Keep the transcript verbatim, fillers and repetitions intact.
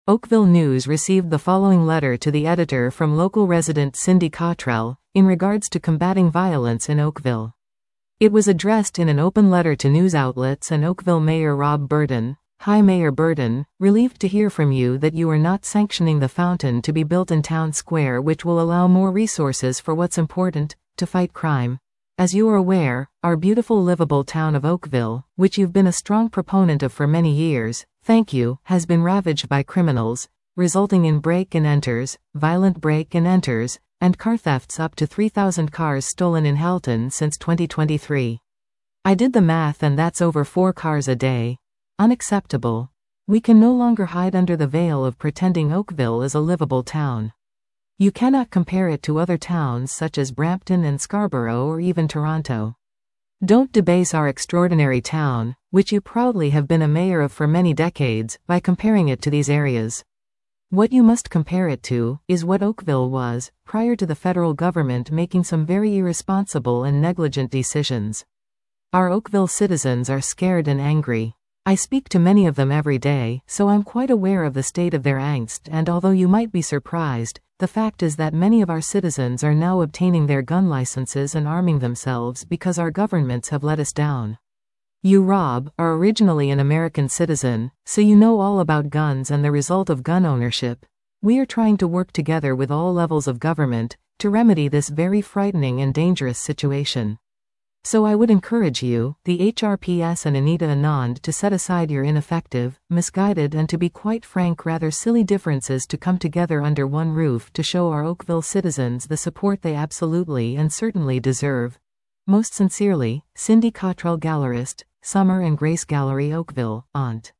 Oakville News received the following letter to the editor from local resident Cindy Cottrell, in regards to combating violence in Oakville. It was addressed in an open letter to news outlets and Oakville Mayor Rob Burden. Hi Mayor Burden, relieved to hear from you that you are not sanctioning the fountain to be built in Town Square, which will allow more resources for what's important, to fight crime. As you are aware, our beautiful livable town of Oakville, which you've been a strong proponent of for many years, thank you, has been ravaged by criminals, resulting in break-and-enters, violent break-and-enters, and car thefts. Up to three thousand cars stolen in Halton since twenty twenty-three. I did the math and that's over four cars a day. Unacceptable. We can no longer hide under the veil of pretending Oakville is a livable town. You cannot compare it to other towns such as Brampton and Scarborough or even Toronto. Don't debase our extraordinary town, which you proudly have been a mayor of for many decades, by comparing it to these areas. What you must compare it to is what Oakville was, prior to the federal government making some very irresponsible and negligent decisions. Our Oakville citizens are scared and angry. I speak to many of them every day, so I'm quite aware of the state of their angst, and although you might be surprised, the fact is that many of our citizens are now obtaining their gun licenses and arming themselves because our governments have let us down. You, Rob, are originally an American citizen, so you know all about guns and the result of gun ownership. We are trying to work together with all levels of government to remedy this very frightening and dangerous situation. So I would encourage you, the H R P S and Anita Anand, to set aside your ineffective, misguided and to be quite frank rather silly differences to come together under one roof to show our Oakville citizens the support they absolutely and certainly deserve. Most sincerely, Cindy Cottrell, Gallerist, Summer and Grace Gallery, Oakville, Aunt.